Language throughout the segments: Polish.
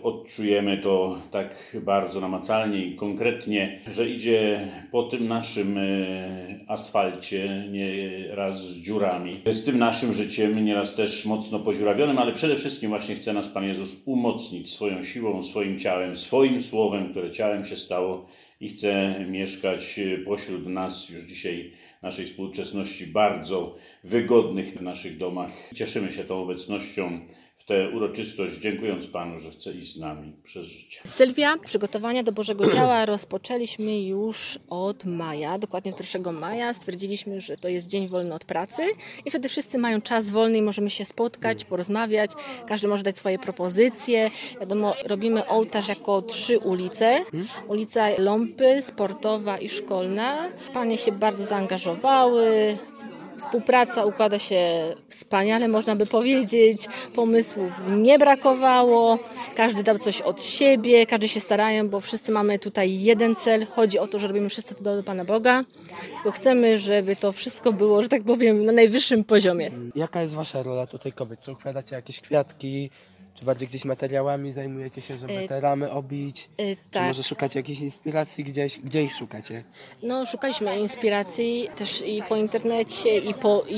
odczujemy to tak bardzo namacalnie i konkretnie, że idzie po tym naszym asfalcie, nieraz z dziurami, z tym naszym życiem, nieraz też mocno podziurawionym, ale przede wszystkim właśnie chce nas Pan Jezus umocnić swoją siłą, swoim ciałem, swoim słowem, które ciałem się stało i chce mieszkać pośród nas już dzisiaj, naszej współczesności, bardzo wygodnych w naszych domach. Cieszymy się tą obecnością w tę uroczystość, dziękując Panu, że chce iść z nami przez życie. Sylwia, przygotowania do Bożego Ciała rozpoczęliśmy już od maja, dokładnie od 1 maja. Stwierdziliśmy, że to jest dzień wolny od pracy i wtedy wszyscy mają czas wolny i możemy się spotkać, porozmawiać. Każdy może dać swoje propozycje. Wiadomo, robimy ołtarz jako 3 ulice. Ulica Ląpy, Sportowa i Szkolna. Panie się bardzo zaangażowały. Współpraca układa się wspaniale, można by powiedzieć. Pomysłów nie brakowało. Każdy dał coś od siebie, każdy się starają, bo wszyscy mamy tutaj jeden cel. Chodzi o to, że robimy wszystko to do Pana Boga, bo chcemy, żeby to wszystko było, że tak powiem, na najwyższym poziomie. Jaka jest wasza rola tutaj kobiet? Czy układacie jakieś kwiatki? Czy bardziej gdzieś materiałami zajmujecie się, żeby te ramy obić? Tak. Czy może szukacie jakiejś inspiracji gdzieś? Gdzie ich szukacie? No, szukaliśmy inspiracji też i po internecie, i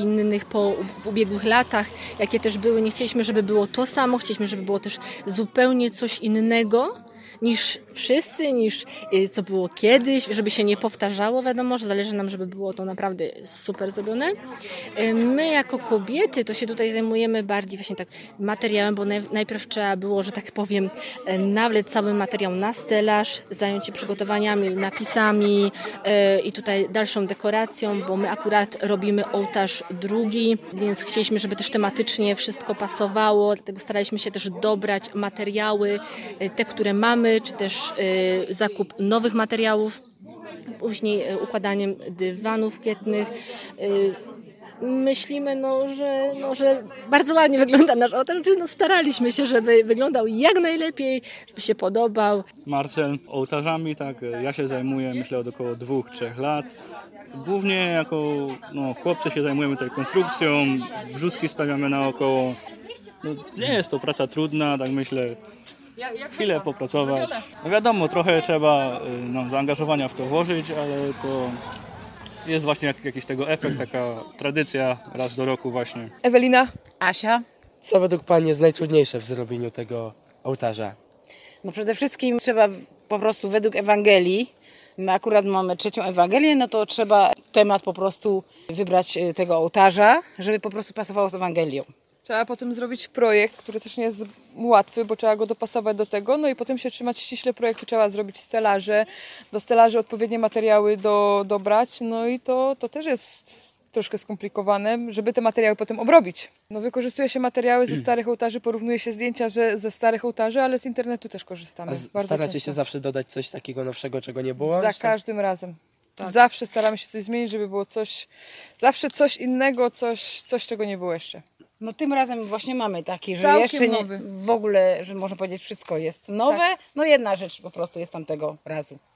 w ubiegłych latach, jakie też były. Nie chcieliśmy, żeby było to samo, chcieliśmy, żeby było też zupełnie coś innego niż wszyscy, niż co było kiedyś, żeby się nie powtarzało. Wiadomo, że zależy nam, żeby było to naprawdę super zrobione. My jako kobiety to się tutaj zajmujemy bardziej właśnie tak materiałem, bo najpierw trzeba było, że tak powiem, nawlec cały materiał na stelaż, zająć się przygotowaniami, napisami i tutaj dalszą dekoracją, bo my akurat robimy ołtarz drugi, więc chcieliśmy, żeby też tematycznie wszystko pasowało, dlatego staraliśmy się też dobrać materiały, te, które mamy, czy też zakup nowych materiałów, później układaniem dywanów kwietnych. Myślimy, że bardzo ładnie wygląda nasz ołtarz. Staraliśmy się, żeby wyglądał jak najlepiej, żeby się podobał. Marcel, ołtarzami, tak, ja się zajmuję, myślę, od około 2-3 lat. Głównie jako chłopcy się zajmujemy tutaj konstrukcją, brzuski stawiamy naokoło. Nie jest to praca trudna, tak myślę. Chwilę popracować. No wiadomo, trochę trzeba zaangażowania w to włożyć, ale to jest właśnie jakiś tego efekt, taka tradycja raz do roku właśnie. Ewelina. Asia. Co według Pani jest najtrudniejsze w zrobieniu tego ołtarza? No przede wszystkim trzeba po prostu według Ewangelii, my akurat mamy 3. Ewangelię, no to trzeba temat po prostu wybrać tego ołtarza, żeby po prostu pasowało z Ewangelią. Trzeba potem zrobić projekt, który też nie jest łatwy, bo trzeba go dopasować do tego, no i potem się trzymać ściśle projektu, trzeba zrobić stelaże, do stelaży odpowiednie materiały dobrać, no i to też jest troszkę skomplikowane, żeby te materiały potem obrobić. No wykorzystuje się materiały ze starych ołtarzy, porównuje się zdjęcia ze starych ołtarzy, ale z internetu też korzystamy. Bardzo Staracie często. się zawsze dodać coś takiego nowszego, czego nie było? Za każdym razem. Tak. Zawsze staramy się coś zmienić, żeby było zawsze coś innego, coś czego nie było jeszcze. No tym razem właśnie mamy taki, że Całkiem jeszcze nowy. w ogóle, że można powiedzieć, wszystko jest nowe. Tak. No jedna rzecz po prostu jest tamtego razu.